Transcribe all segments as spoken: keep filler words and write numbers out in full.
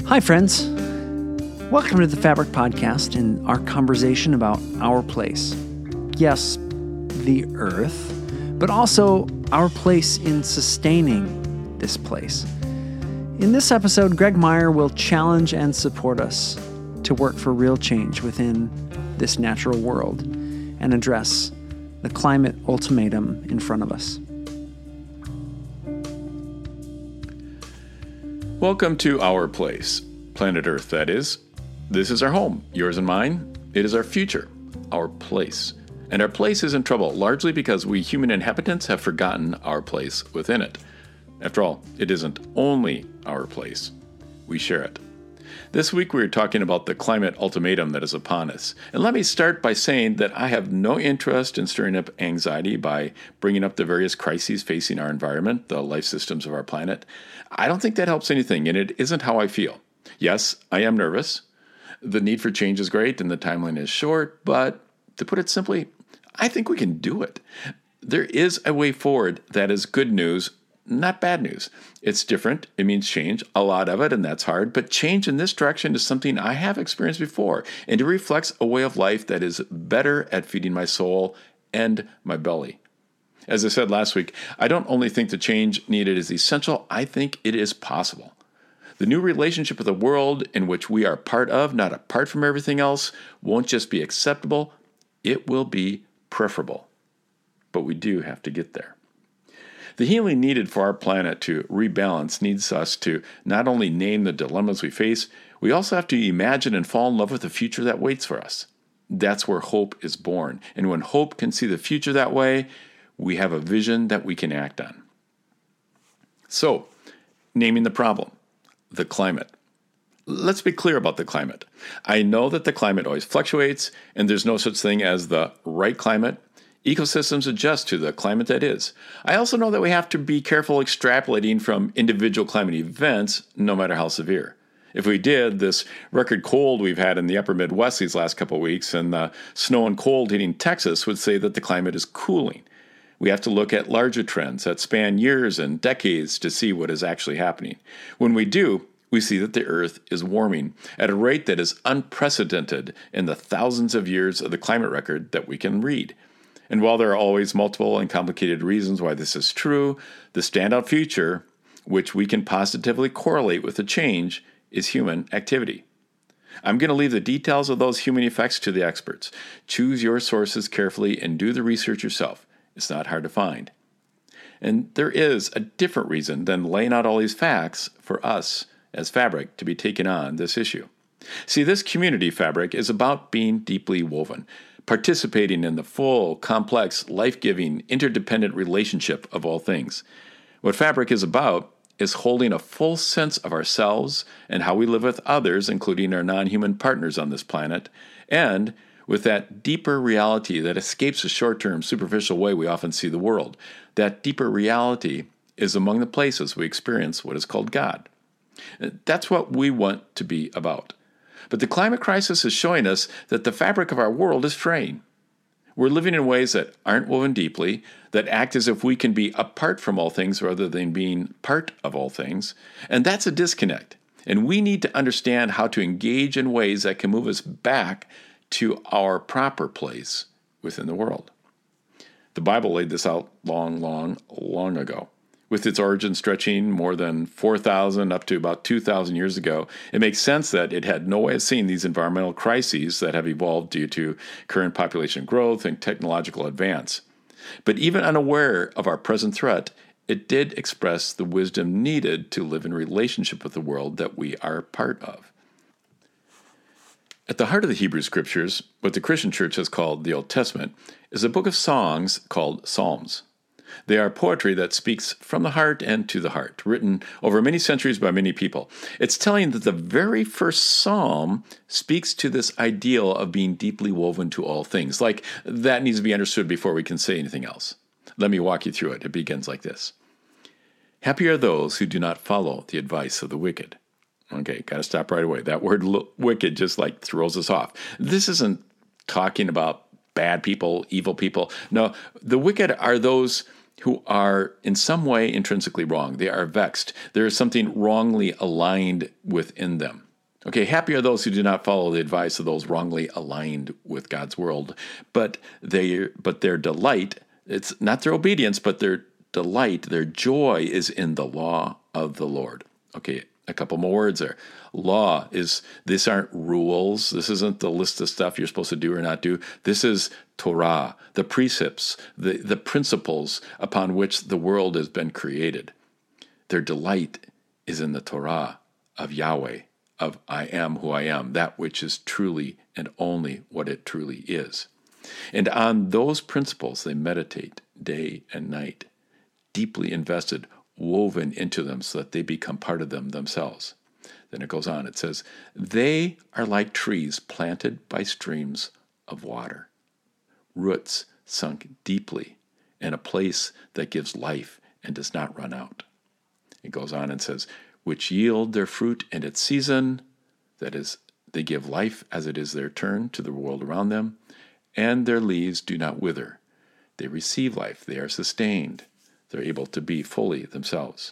Hi, friends. Welcome to the Fabric Podcast and our conversation about our place. Yes, the earth, but also our place in sustaining this place. In this episode, Greg Meyer will challenge and support us to work for real change within this natural world and address the climate ultimatum in front of us. Welcome to our place, planet Earth, that is. This is our home, yours and mine. It is our future, our place. And our place is in trouble, largely because we human inhabitants have forgotten our place within it. After all, it isn't only our place. We share it. This week we are talking about the climate ultimatum that is upon us. And let me start by saying that I have no interest in stirring up anxiety by bringing up the various crises facing our environment, the life systems of our planet. I don't think that helps anything, and it isn't how I feel. Yes, I am nervous. The need for change is great, and the timeline is short, but to put it simply, I think we can do it. There is a way forward that is good news, not bad news. It's different. It means change, a lot of it, and that's hard. But change in this direction is something I have experienced before, and it reflects a way of life that is better at feeding my soul and my belly. As I said last week, I don't only think the change needed is essential, I think it is possible. The new relationship with the world in which we are part of, not apart from everything else, won't just be acceptable, it will be preferable. But we do have to get there. The healing needed for our planet to rebalance needs us to not only name the dilemmas we face, we also have to imagine and fall in love with the future that waits for us. That's where hope is born. And when hope can see the future that way, we have a vision that we can act on. So, naming the problem, the climate. Let's be clear about the climate. I know that the climate always fluctuates, and there's no such thing as the right climate. Ecosystems adjust to the climate that is. I also know that we have to be careful extrapolating from individual climate events, no matter how severe. If we did, this record cold we've had in the upper Midwest these last couple of weeks and the snow and cold hitting Texas would say that the climate is cooling. We have to look at larger trends that span years and decades to see what is actually happening. When we do, we see that the Earth is warming at a rate that is unprecedented in the thousands of years of the climate record that we can read. And while there are always multiple and complicated reasons why this is true, the standout feature, which we can positively correlate with the change, is human activity. I'm going to leave the details of those human effects to the experts. Choose your sources carefully and do the research yourself. It's not hard to find. And there is a different reason than laying out all these facts for us as Fabric to be taking on this issue. See, this community Fabric is about being deeply woven, participating in the full, complex, life-giving, interdependent relationship of all things. What Fabric is about is holding a full sense of ourselves and how we live with others, including our non-human partners on this planet, and with that deeper reality that escapes the short-term, superficial way we often see the world. That deeper reality is among the places we experience what is called God. That's what we want to be about. But the climate crisis is showing us that the fabric of our world is fraying. We're living in ways that aren't woven deeply, that act as if we can be apart from all things rather than being part of all things. And that's a disconnect. And we need to understand how to engage in ways that can move us back to our proper place within the world. The Bible laid this out long, long, long ago. With its origin stretching more than four thousand up to about two thousand years ago, it makes sense that it had no way of seeing these environmental crises that have evolved due to current population growth and technological advance. But even unaware of our present threat, it did express the wisdom needed to live in relationship with the world that we are part of. At the heart of the Hebrew Scriptures, what the Christian Church has called the Old Testament, is a book of songs called Psalms. They are poetry that speaks from the heart and to the heart, written over many centuries by many people. It's telling that the very first psalm speaks to this ideal of being deeply woven to all things. Like, that needs to be understood before we can say anything else. Let me walk you through it. It begins like this. Happy are those who do not follow the advice of the wicked. Okay, got to stop right away. That word wicked just like throws us off. This isn't talking about bad people, evil people. No, the wicked are those who are in some way intrinsically wrong. They are vexed. There is something wrongly aligned within them. Okay, happy are those who do not follow the advice of those wrongly aligned with God's world, but they, but their delight, it's not their obedience, but their delight, their joy is in the law of the Lord. Okay, a couple more words there. Law is, these aren't rules. This isn't the list of stuff you're supposed to do or not do. This is Torah, the precepts, the, the principles upon which the world has been created. Their delight is in the Torah of Yahweh, of I am who I am, that which is truly and only what it truly is. And on those principles they meditate day and night, deeply invested, woven into them so that they become part of them themselves. Then it goes on, it says, they are like trees planted by streams of water, roots sunk deeply in a place that gives life and does not run out. It goes on and says, which yield their fruit in its season, that is, they give life as it is their turn to the world around them, and their leaves do not wither. They receive life, they are sustained, they're able to be fully themselves.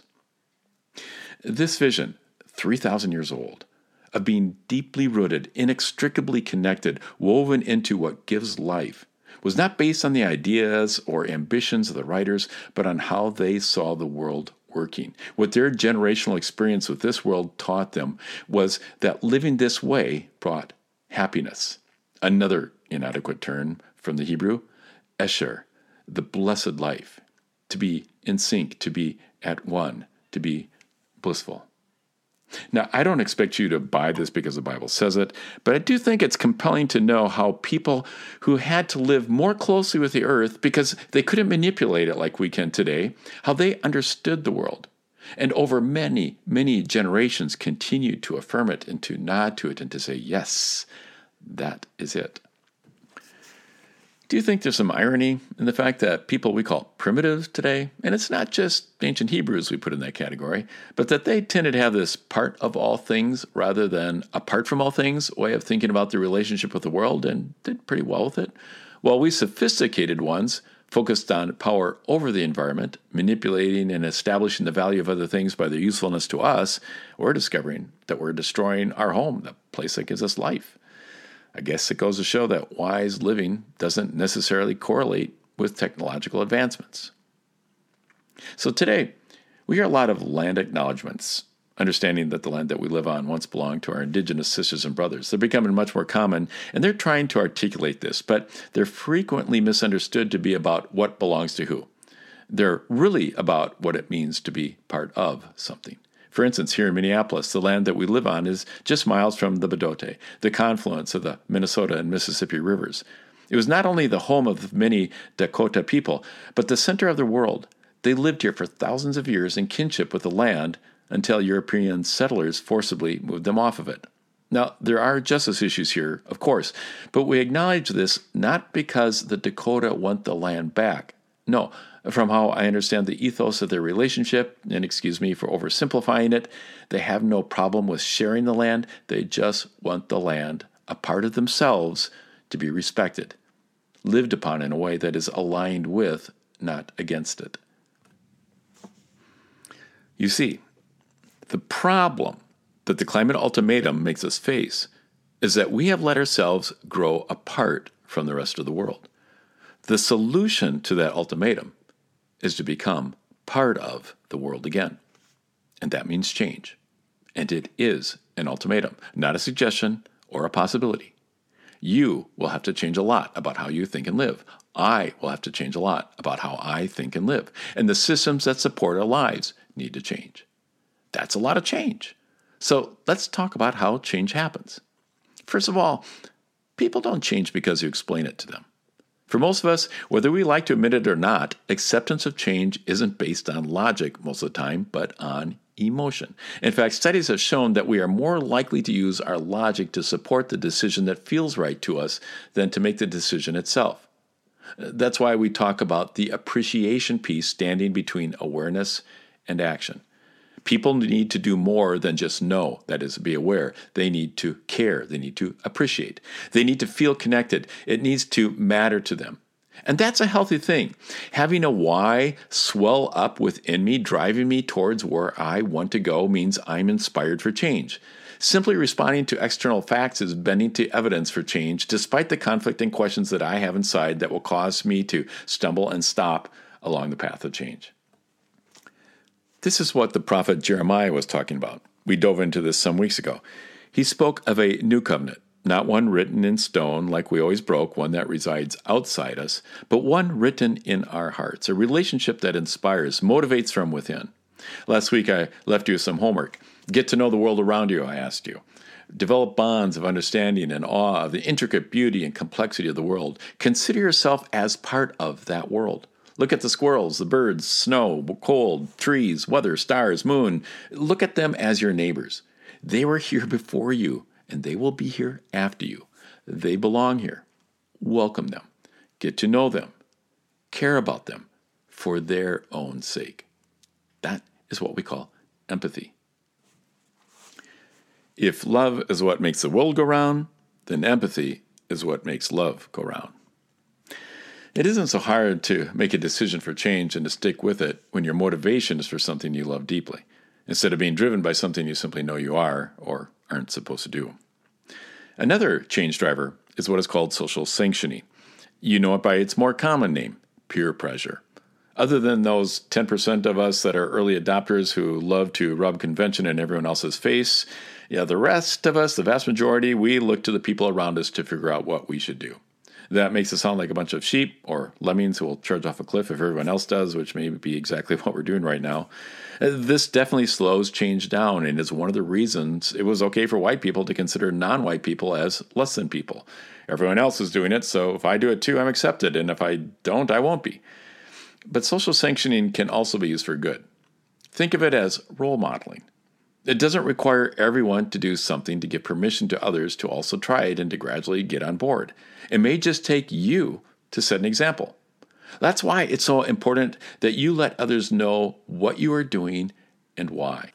This vision, three thousand years old, of being deeply rooted, inextricably connected, woven into what gives life, was not based on the ideas or ambitions of the writers, but on how they saw the world working. What their generational experience with this world taught them was that living this way brought happiness. Another inadequate term from the Hebrew, Esher, the blessed life, to be in sync, to be at one, to be blissful. Now, I don't expect you to buy this because the Bible says it, but I do think it's compelling to know how people who had to live more closely with the earth because they couldn't manipulate it like we can today, how they understood the world. And over many, many generations continued to affirm it and to nod to it and to say, yes, that is it. Do you think there's some irony in the fact that people we call primitive today, and it's not just ancient Hebrews we put in that category, but that they tended to have this part of all things rather than apart from all things way of thinking about their relationship with the world and did pretty well with it? While we sophisticated ones focused on power over the environment, manipulating and establishing the value of other things by their usefulness to us, we're discovering that we're destroying our home, the place that gives us life. I guess it goes to show that wise living doesn't necessarily correlate with technological advancements. So today, we hear a lot of land acknowledgments, understanding that the land that we live on once belonged to our indigenous sisters and brothers. They're becoming much more common, and they're trying to articulate this, but they're frequently misunderstood to be about what belongs to who. They're really about what it means to be part of something. For instance, here in Minneapolis, the land that we live on is just miles from the Bdote, the confluence of the Minnesota and Mississippi rivers. It was not only the home of many Dakota people, but the center of the world. They lived here for thousands of years in kinship with the land until European settlers forcibly moved them off of it. Now, there are justice issues here, of course, but we acknowledge this not because the Dakota want the land back. No, from how I understand the ethos of their relationship, and excuse me for oversimplifying it, they have no problem with sharing the land. They just want the land, a part of themselves, to be respected, lived upon in a way that is aligned with, not against it. You see, the problem that the climate ultimatum makes us face is that we have let ourselves grow apart from the rest of the world. The solution to that ultimatum is to become part of the world again. And that means change. And it is an ultimatum, not a suggestion or a possibility. You will have to change a lot about how you think and live. I will have to change a lot about how I think and live. And the systems that support our lives need to change. That's a lot of change. So let's talk about how change happens. First of all, people don't change because you explain it to them. For most of us, whether we like to admit it or not, acceptance of change isn't based on logic most of the time, but on emotion. In fact, studies have shown that we are more likely to use our logic to support the decision that feels right to us than to make the decision itself. That's why we talk about the appreciation piece standing between awareness and action. People need to do more than just know, that is, be aware. They need to care. They need to appreciate. They need to feel connected. It needs to matter to them. And that's a healthy thing. Having a why swell up within me, driving me towards where I want to go, means I'm inspired for change. Simply responding to external facts is bending to evidence for change, despite the conflicting questions that I have inside that will cause me to stumble and stop along the path of change. This is what the prophet Jeremiah was talking about. We dove into this some weeks ago. He spoke of a new covenant. Not one written in stone like we always broke, one that resides outside us, but one written in our hearts, a relationship that inspires, motivates from within. Last week I left you with some homework. Get to know the world around you, I asked you. Develop bonds of understanding and awe of the intricate beauty and complexity of the world. Consider yourself as part of that world. Look at the squirrels, the birds, snow, cold, trees, weather, stars, moon. Look at them as your neighbors. They were here before you, and they will be here after you. They belong here. Welcome them. Get to know them. Care about them for their own sake. That is what we call empathy. If love is what makes the world go round, then empathy is what makes love go round. It isn't so hard to make a decision for change and to stick with it when your motivation is for something you love deeply, instead of being driven by something you simply know you are or aren't supposed to do. Another change driver is what is called social sanctioning. You know it by its more common name, peer pressure. Other than those ten percent of us that are early adopters who love to rub convention in everyone else's face, yeah, the rest of us, the vast majority, we look to the people around us to figure out what we should do. That makes us sound like a bunch of sheep or lemmings who will charge off a cliff if everyone else does, which may be exactly what we're doing right now. This definitely slows change down and is one of the reasons it was okay for white people to consider non-white people as less than people. Everyone else is doing it, so if I do it too, I'm accepted, and if I don't, I won't be. But social sanctioning can also be used for good. Think of it as role modeling. It doesn't require everyone to do something to give permission to others to also try it and to gradually get on board. It may just take you to set an example. That's why it's so important that you let others know what you are doing and why.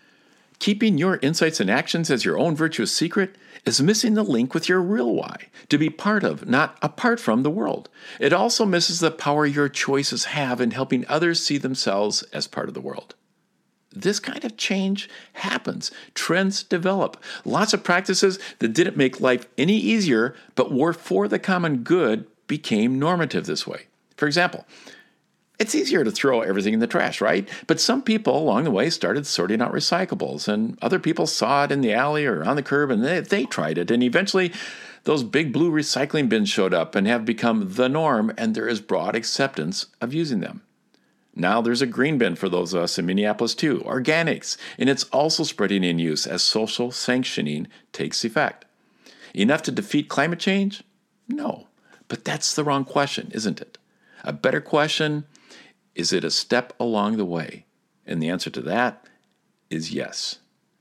Keeping your insights and actions as your own virtuous secret is missing the link with your real why, to be part of, not apart from the world. It also misses the power your choices have in helping others see themselves as part of the world. This kind of change happens. Trends develop. Lots of practices that didn't make life any easier, but were for the common good, became normative this way. For example, it's easier to throw everything in the trash, right? But some people along the way started sorting out recyclables, and other people saw it in the alley or on the curb, and they, they tried it. And eventually, those big blue recycling bins showed up and have become the norm, and there is broad acceptance of using them. Now there's a green bin for those of us in Minneapolis too, organics, and it's also spreading in use as social sanctioning takes effect. Enough to defeat climate change? No, but that's the wrong question, isn't it? A better question, is it a step along the way? And the answer to that is yes.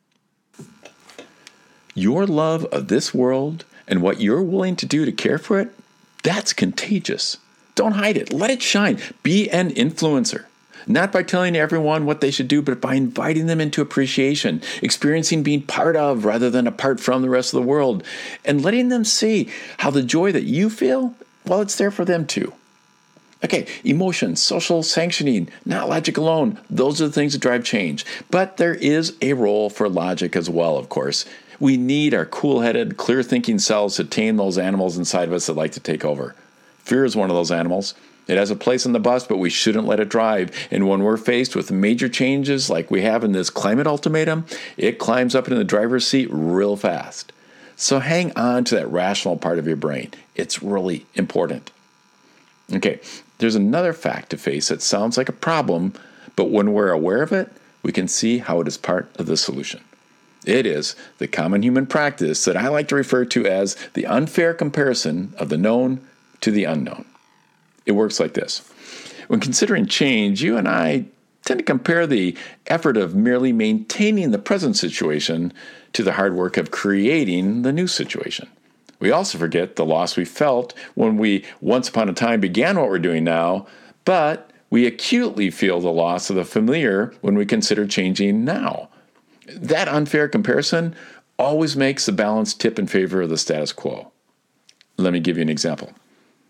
Your love of this world and what you're willing to do to care for it, that's contagious. Don't hide it. Let it shine. Be an influencer. Not by telling everyone what they should do, but by inviting them into appreciation, experiencing being part of rather than apart from the rest of the world, and letting them see how the joy that you feel, well, it's there for them too. Okay, emotions, social sanctioning, not logic alone. Those are the things that drive change. But there is a role for logic as well, of course. We need our cool-headed, clear-thinking selves to tame those animals inside of us that like to take over. Fear is one of those animals. It has a place on the bus, but we shouldn't let it drive. And when we're faced with major changes like we have in this climate ultimatum, it climbs up into the driver's seat real fast. So hang on to that rational part of your brain. It's really important. Okay, there's another fact to face that sounds like a problem, but when we're aware of it, we can see how it is part of the solution. It is the common human practice that I like to refer to as the unfair comparison of the known to the unknown. It works like this. When considering change, you and I tend to compare the effort of merely maintaining the present situation to the hard work of creating the new situation. We also forget the loss we felt when we once upon a time began what we're doing now, but we acutely feel the loss of the familiar when we consider changing now. That unfair comparison always makes the balance tip in favor of the status quo. Let me give you an example.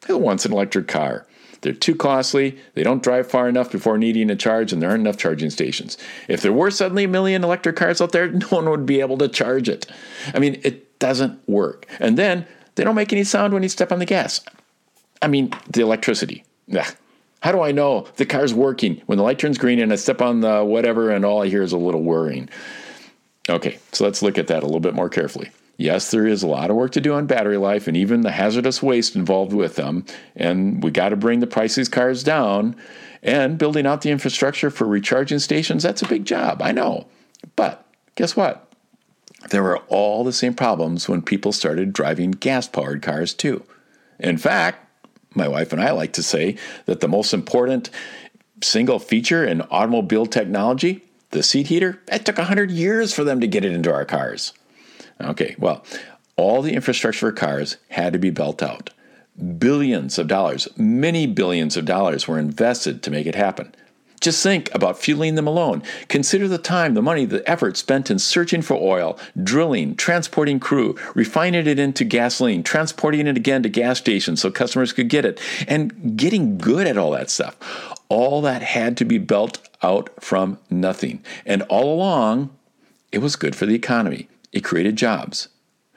Who wants an electric car? They're too costly, they don't drive far enough before needing a charge, and there aren't enough charging stations. If there were suddenly a million electric cars out there, no one would be able to charge it. I mean, it doesn't work. And then they don't make any sound when you step on the gas. I mean, the electricity. Ugh. How do I know the car's working when the light turns green and I step on the whatever and all I hear is a little whirring? Okay, so let's look at that a little bit more carefully. Yes, there is a lot of work to do on battery life and even the hazardous waste involved with them. And we got to bring the price of these cars down. And building out the infrastructure for recharging stations, that's a big job, I know. But guess what? There were all the same problems when people started driving gas-powered cars too. In fact, my wife and I like to say that the most important single feature in automobile technology, the seat heater, it took one hundred years for them to get it into our cars. Okay, well, all the infrastructure for cars had to be built out. Billions of dollars, many billions of dollars were invested to make it happen. Just think about fueling them alone. Consider the time, the money, the effort spent in searching for oil, drilling, transporting crew, refining it into gasoline, transporting it again to gas stations so customers could get it, and getting good at all that stuff. All that had to be built out from nothing. And all along, it was good for the economy. It created jobs.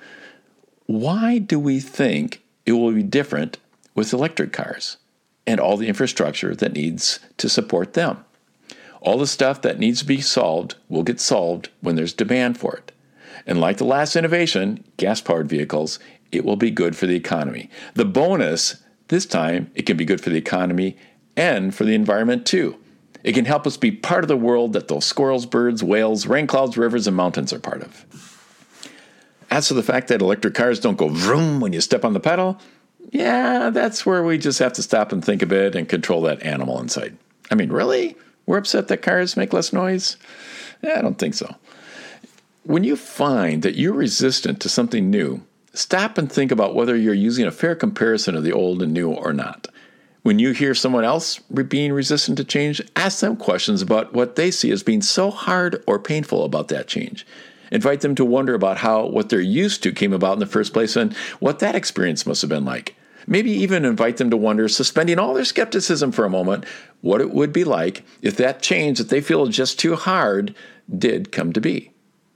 Why do we think it will be different with electric cars and all the infrastructure that needs to support them? All the stuff that needs to be solved will get solved when there's demand for it. And like the last innovation, gas-powered vehicles, it will be good for the economy. The bonus, this time, it can be good for the economy and for the environment too. It can help us be part of the world that those squirrels, birds, whales, rain clouds, rivers, and mountains are part of. As for the fact that electric cars don't go vroom when you step on the pedal, yeah, that's where we just have to stop and think a bit and control that animal inside. I mean, really? We're upset that cars make less noise? Yeah, I don't think so. When you find that you're resistant to something new, stop and think about whether you're using a fair comparison of the old and new or not. When you hear someone else being resistant to change, ask them questions about what they see as being so hard or painful about that change. Invite them to wonder about how what they're used to came about in the first place and what that experience must have been like. Maybe even invite them to wonder, suspending all their skepticism for a moment, what it would be like if that change that they feel is just too hard did come to be.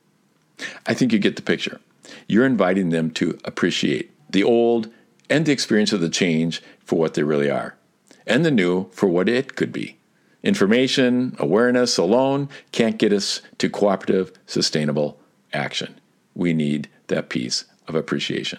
I think you get the picture. You're inviting them to appreciate the old and the experience of the change for what they really are, and the new for what it could be. Information, awareness alone can't get us to cooperative, sustainable action. We need that piece of appreciation.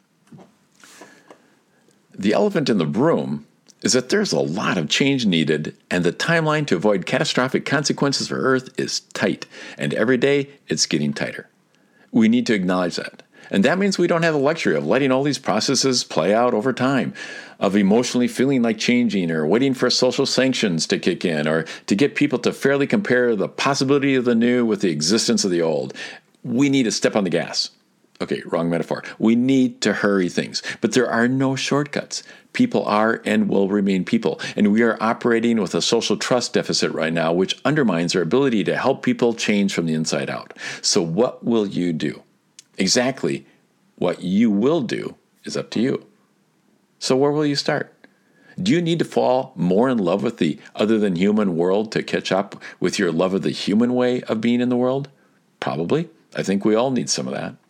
The elephant in the room is that there's a lot of change needed, and the timeline to avoid catastrophic consequences for Earth is tight, and every day it's getting tighter. We need to acknowledge that. And that means we don't have the luxury of letting all these processes play out over time, of emotionally feeling like changing or waiting for social sanctions to kick in or to get people to fairly compare the possibility of the new with the existence of the old. We need to step on the gas. Okay, wrong metaphor. We need to hurry things, but there are no shortcuts. People are and will remain people, and we are operating with a social trust deficit right now, which undermines our ability to help people change from the inside out. So what will you do? Exactly what you will do is up to you. So where will you start? Do you need to fall more in love with the other than human world to catch up with your love of the human way of being in the world? Probably. I think we all need some of that.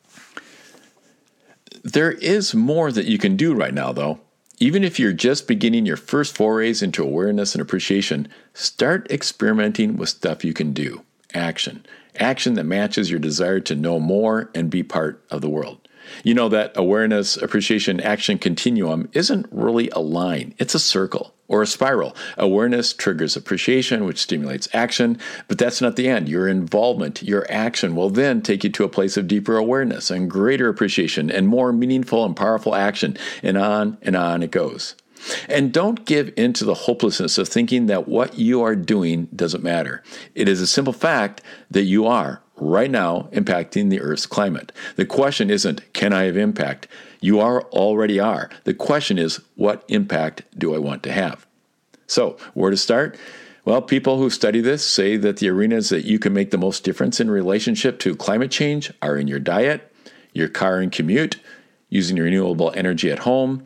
There is more that you can do right now, though. Even if you're just beginning your first forays into awareness and appreciation, start experimenting with stuff you can do. Action. Action that matches your desire to know more and be part of the world. You know that awareness, appreciation, action continuum isn't really a line. It's a circle or a spiral. Awareness triggers appreciation, which stimulates action, but that's not the end. Your involvement, your action will then take you to a place of deeper awareness and greater appreciation and more meaningful and powerful action, and on and on it goes. And don't give in to the hopelessness of thinking that what you are doing doesn't matter. It is a simple fact that you are, right now, impacting the Earth's climate. The question isn't, can I have impact? You are already are. The question is, what impact do I want to have? So, where to start? Well, people who study this say that the arenas that you can make the most difference in relationship to climate change are in your diet, your car and commute, using renewable energy at home,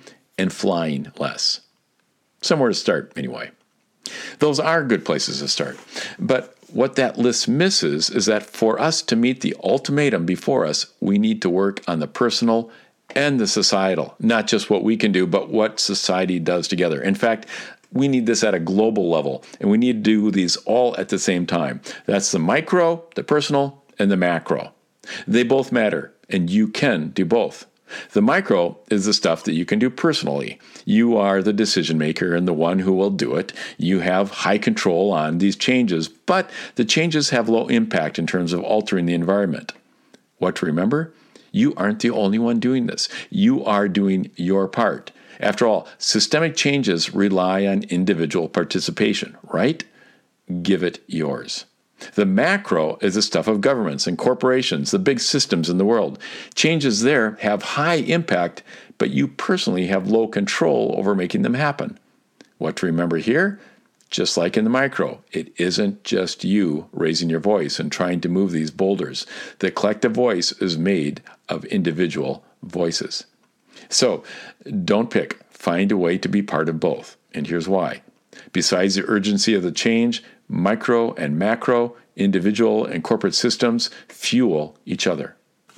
and flying less. Somewhere to start, anyway. Those are good places to start. But what that list misses is that for us to meet the ultimatum before us, we need to work on the personal and the societal, not just what we can do, but what society does together. In fact, we need this at a global level, and we need to do these all at the same time. That's the micro, the personal, and the macro. They both matter, and you can do both. The micro is the stuff that you can do personally. You are the decision maker and the one who will do it. You have high control on these changes, but the changes have low impact in terms of altering the environment. What to remember? You aren't the only one doing this. You are doing your part. After all, systemic changes rely on individual participation, right? Give it yours. The macro is the stuff of governments and corporations, the big systems in the world. Changes there have high impact, but you personally have low control over making them happen. What to remember here? Just like in the micro, it isn't just you raising your voice and trying to move these boulders. The collective voice is made of individual voices. So don't pick. Find a way to be part of both. And here's why. Besides the urgency of the change, micro and macro, individual and corporate systems fuel each other.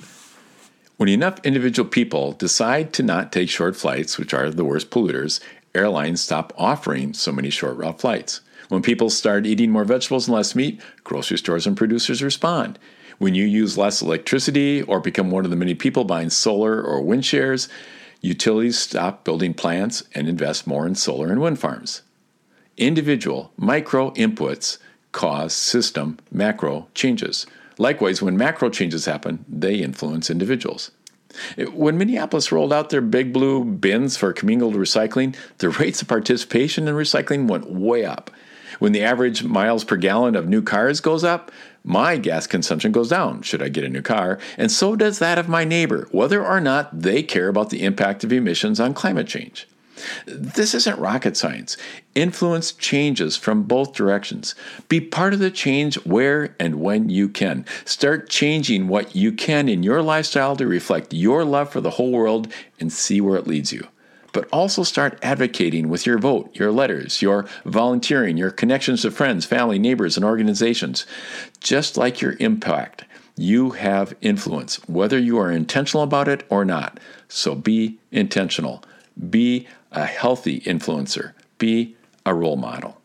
When enough individual people decide to not take short flights, which are the worst polluters, airlines stop offering so many short route flights. When people start eating more vegetables and less meat, grocery stores and producers respond. When you use less electricity or become one of the many people buying solar or wind shares, utilities stop building plants and invest more in solar and wind farms. Individual micro inputs cause system macro changes. Likewise, when macro changes happen, they influence individuals. When Minneapolis rolled out their big blue bins for commingled recycling, the rates of participation in recycling went way up. When the average miles per gallon of new cars goes up, my gas consumption goes down, should I get a new car, and so does that of my neighbor, whether or not they care about the impact of emissions on climate change. This isn't rocket science. Influence changes from both directions. Be part of the change where and when you can. Start changing what you can in your lifestyle to reflect your love for the whole world and see where it leads you. But also start advocating with your vote, your letters, your volunteering, your connections to friends, family, neighbors, and organizations. Just like your impact, you have influence, whether you are intentional about it or not. So be intentional. Be a healthy influencer. Be a role model.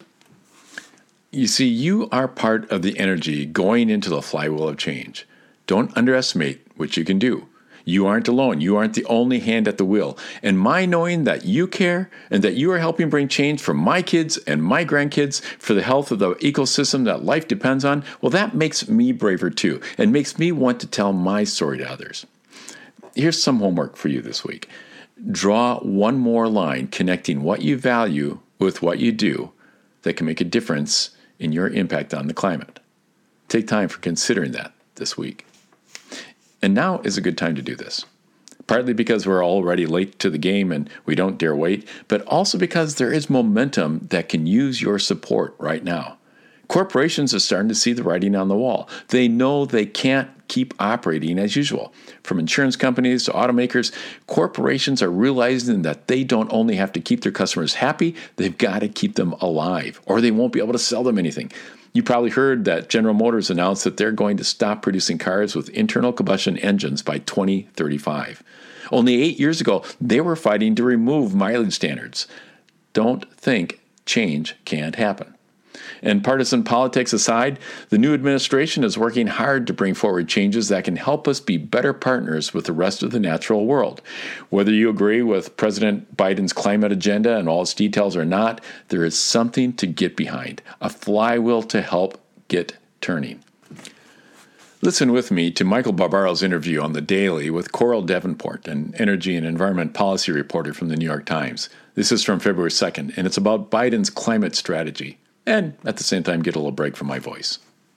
You see, you are part of the energy going into the flywheel of change. Don't underestimate what you can do. You aren't alone. You aren't the only hand at the wheel. And my knowing that you care and that you are helping bring change for my kids and my grandkids for the health of the ecosystem that life depends on, well, that makes me braver too and makes me want to tell my story to others. Here's some homework for you this week. Draw one more line connecting what you value with what you do that can make a difference in your impact on the climate. Take time for considering that this week. And now is a good time to do this. Partly because we're already late to the game and we don't dare wait, but also because there is momentum that can use your support right now. Corporations are starting to see the writing on the wall. They know they can't keep operating as usual. From insurance companies to automakers, corporations are realizing that they don't only have to keep their customers happy, they've got to keep them alive, or they won't be able to sell them anything. You probably heard that General Motors announced that they're going to stop producing cars with internal combustion engines by twenty thirty-five. Only eight years ago, they were fighting to remove mileage standards. Don't think change can't happen. And partisan politics aside, the new administration is working hard to bring forward changes that can help us be better partners with the rest of the natural world. Whether you agree with President Biden's climate agenda and all its details or not, there is something to get behind, a flywheel to help get turning. Listen with me to Michael Barbaro's interview on The Daily with Coral Davenport, an energy and environment policy reporter from the New York Times. This is from February second, and it's about Biden's climate strategy. And at the same time, get a little break from my voice.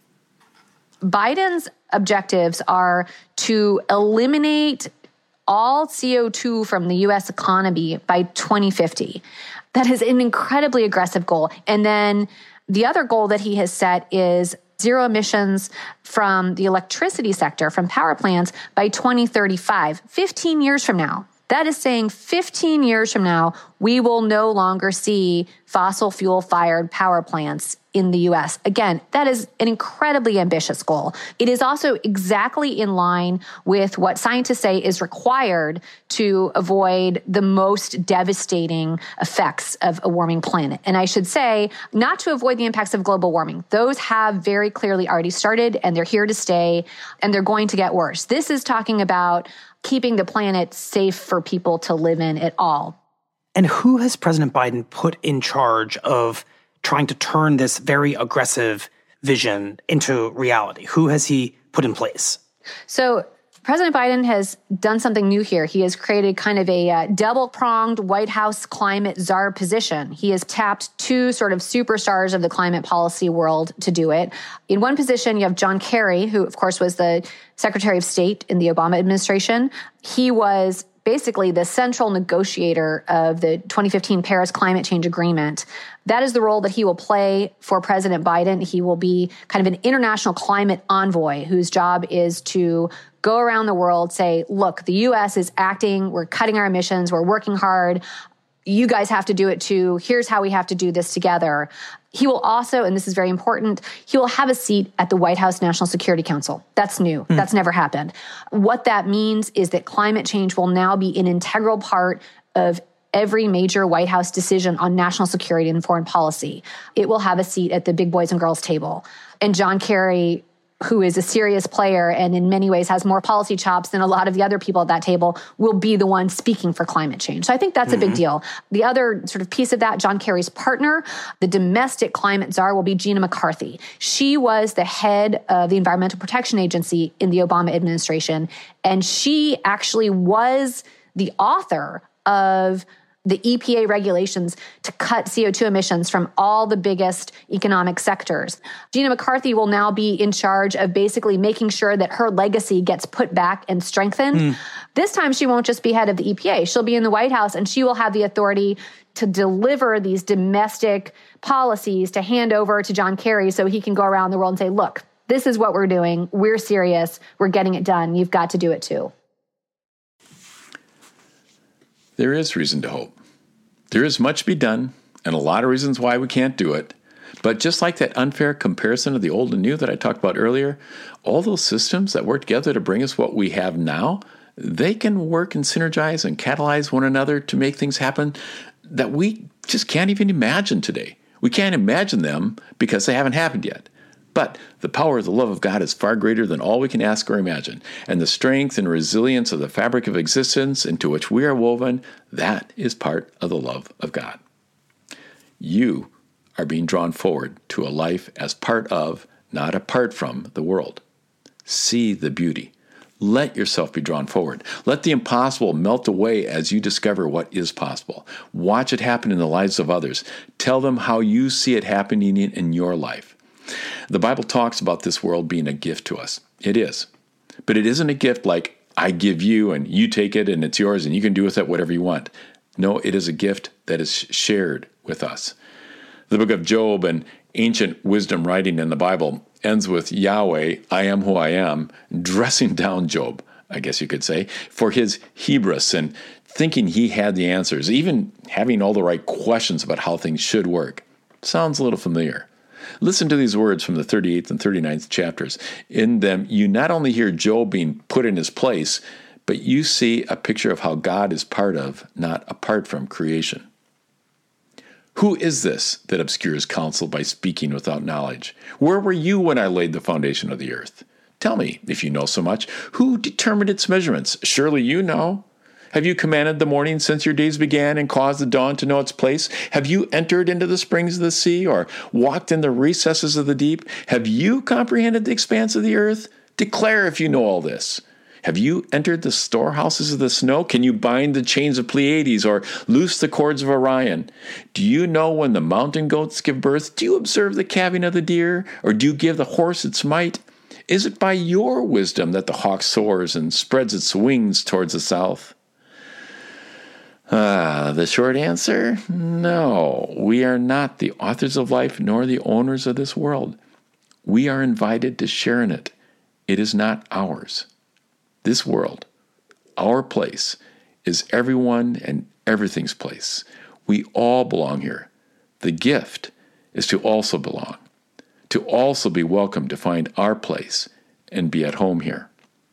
Biden's objectives are to eliminate all C O two from the U S economy by twenty fifty. That is an incredibly aggressive goal. And then the other goal that he has set is zero emissions from the electricity sector, from power plants, by twenty thirty-five, fifteen years from now. That is saying fifteen years from now, we will no longer see fossil fuel fired power plants in the U S. Again, that is an incredibly ambitious goal. It is also exactly in line with what scientists say is required to avoid the most devastating effects of a warming planet. And I should say, not to avoid the impacts of global warming. Those have very clearly already started, and they're here to stay, and they're going to get worse. This is talking about keeping the planet safe for people to live in at all. And who has President Biden put in charge of trying to turn this very aggressive vision into reality? Who has he put in place? So President Biden has done something new here. He has created kind of a uh, double-pronged White House climate czar position. He has tapped two sort of superstars of the climate policy world to do it. In one position, you have John Kerry, who, of course, was the Secretary of State in the Obama administration. He was basically the central negotiator of the twenty fifteen Paris Climate Change Agreement. That is the role that he will play for President Biden. He will be kind of an international climate envoy whose job is to go around the world, say, look, the U S is acting, we're cutting our emissions, we're working hard. You guys have to do it too. Here's how we have to do this together. He will also, and this is very important, he will have a seat at the White House National Security Council. That's new. Mm. That's never happened. What that means is that climate change will now be an integral part of every major White House decision on national security and foreign policy. It will have a seat at the big boys and girls table. And John Kerry, who is a serious player and in many ways has more policy chops than a lot of the other people at that table, will be the one speaking for climate change. So I think that's mm-hmm. a big deal. The other sort of piece of that, John Kerry's partner, the domestic climate czar, will be Gina McCarthy. She was the head of the Environmental Protection Agency in the Obama administration, and she actually was the author of the E P A regulations to cut C O two emissions from all the biggest economic sectors. Gina McCarthy will now be in charge of basically making sure that her legacy gets put back and strengthened. Mm. This time, she won't just be head of the E P A. She'll be in the White House, and she will have the authority to deliver these domestic policies to hand over to John Kerry so he can go around the world and say, look, this is what we're doing. We're serious. We're getting it done. You've got to do it too. There is reason to hope. There is much to be done, and a lot of reasons why we can't do it. But just like that unfair comparison of the old and new that I talked about earlier, all those systems that work together to bring us what we have now, they can work and synergize and catalyze one another to make things happen that we just can't even imagine today. We can't imagine them because they haven't happened yet. But the power of the love of God is far greater than all we can ask or imagine. And the strength and resilience of the fabric of existence into which we are woven, that is part of the love of God. You are being drawn forward to a life as part of, not apart from, the world. See the beauty. Let yourself be drawn forward. Let the impossible melt away as you discover what is possible. Watch it happen in the lives of others. Tell them how you see it happening in your life. The Bible talks about this world being a gift to us. It is. But it isn't a gift like I give you and you take it and it's yours and you can do with it whatever you want. No, it is a gift that is shared with us. The book of Job and ancient wisdom writing in the Bible ends with Yahweh, I am who I am, dressing down Job, I guess you could say, for his hubris and thinking he had the answers, even having all the right questions about how things should work. Sounds a little familiar. Listen to these words from the thirty-eighth and thirty-ninth chapters. In them, you not only hear Job being put in his place, but you see a picture of how God is part of, not apart from, creation. Who is this that obscures counsel by speaking without knowledge? Where were you when I laid the foundation of the earth? Tell me, if you know so much, who determined its measurements? Surely you know. Have you commanded the morning since your days began and caused the dawn to know its place? Have you entered into the springs of the sea or walked in the recesses of the deep? Have you comprehended the expanse of the earth? Declare if you know all this. Have you entered the storehouses of the snow? Can you bind the chains of Pleiades or loose the cords of Orion? Do you know when the mountain goats give birth? Do you observe the calving of the deer? Or do you give the horse its might? Is it by your wisdom that the hawk soars and spreads its wings towards the south? Ah, the short answer? No, we are not the authors of life nor the owners of this world. We are invited to share in it. It is not ours. This world, our place, is everyone and everything's place. We all belong here. The gift is to also belong, to also be welcome to find our place and be at home here.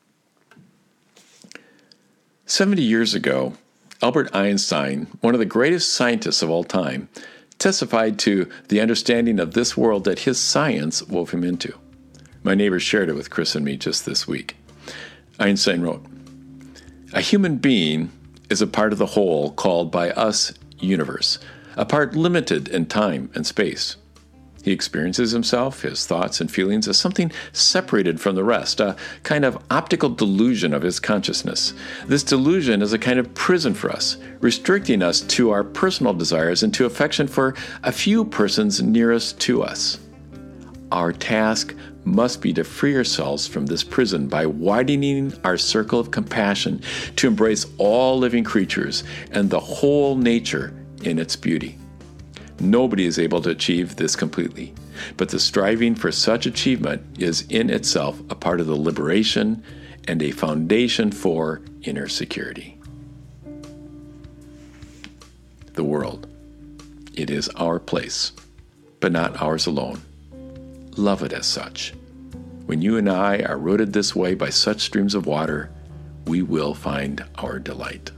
Seventy years ago, Albert Einstein, one of the greatest scientists of all time, testified to the understanding of this world that his science wove him into. My neighbors shared it with Chris and me just this week. Einstein wrote, "A human being is a part of the whole called by us universe, a part limited in time and space. He experiences himself, his thoughts and feelings as something separated from the rest, a kind of optical delusion of his consciousness. This delusion is a kind of prison for us, restricting us to our personal desires and to affection for a few persons nearest to us. Our task must be to free ourselves from this prison by widening our circle of compassion to embrace all living creatures and the whole nature in its beauty. Nobody is able to achieve this completely, but the striving for such achievement is in itself a part of the liberation and a foundation for inner security." The world. It is our place, but not ours alone. Love it as such. When you and I are rooted this way by such streams of water, we will find our delight.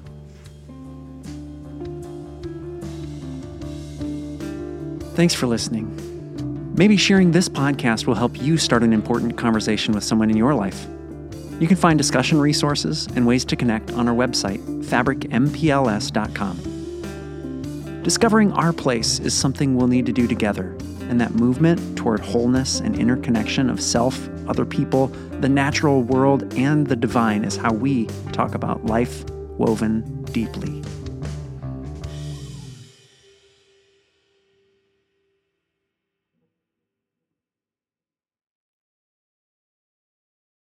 Thanks for listening. Maybe sharing this podcast will help you start an important conversation with someone in your life. You can find discussion resources and ways to connect on our website, fabric m p l s dot com. Discovering our place is something we'll need to do together, and that movement toward wholeness and interconnection of self, other people, the natural world, and the divine is how we talk about life woven deeply.